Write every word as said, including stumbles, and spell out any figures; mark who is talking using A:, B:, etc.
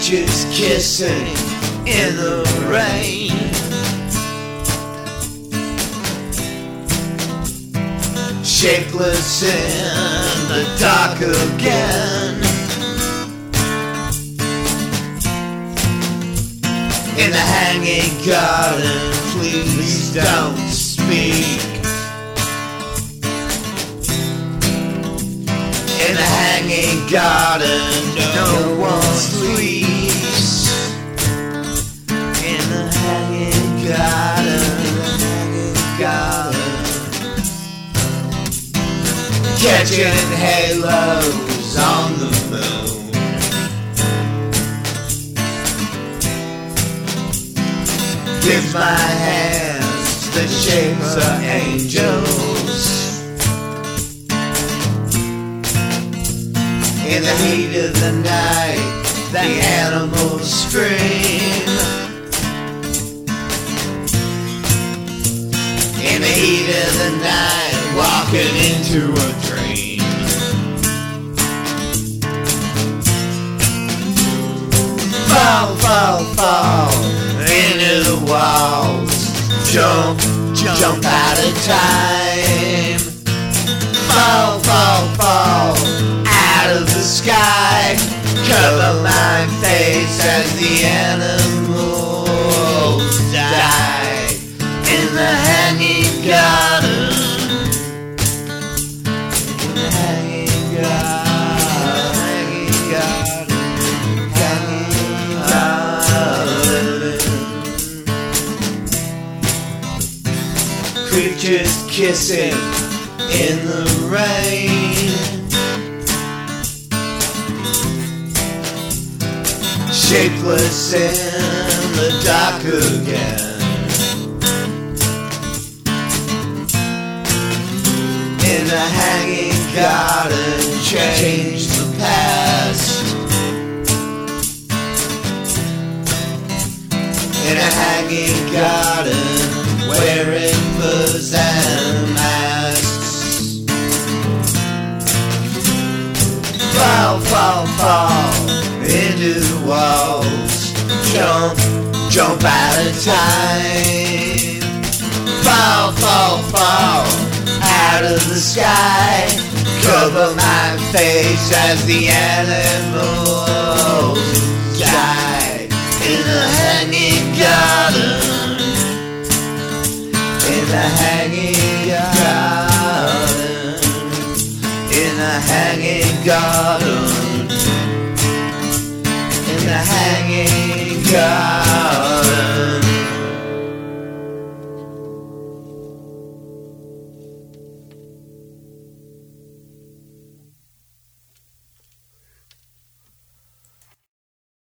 A: creatures kissing in the rain. Shapeless in the dark again. In the hanging garden, please don't speak. In the hanging garden, no one sleeps. In the hanging garden, hanging garden, catching halos on the moon. Give my hands the shapes of angels. In the heat of the night, the animals scream. In the heat of the night, walking into a dream. Fall, fall, fall into the walls. Jump, jump, jump out of time. Fall, fall, fall out of the sky. Cover my face as the animals die. In the hanging garden. In the hanging garden. Hanging garden. Hanging garden. Creatures kissing in the rain. Shapeless in the dark again. In a hanging garden, change the past. In a hanging garden, wearing furs and masks. Fall, fall, fall into the walls. Jump, jump out of time. Fall, fall, fall out of the sky. Cover my face as the animals die. In the hanging garden. In the hanging garden. In the hanging garden. In the hanging garden.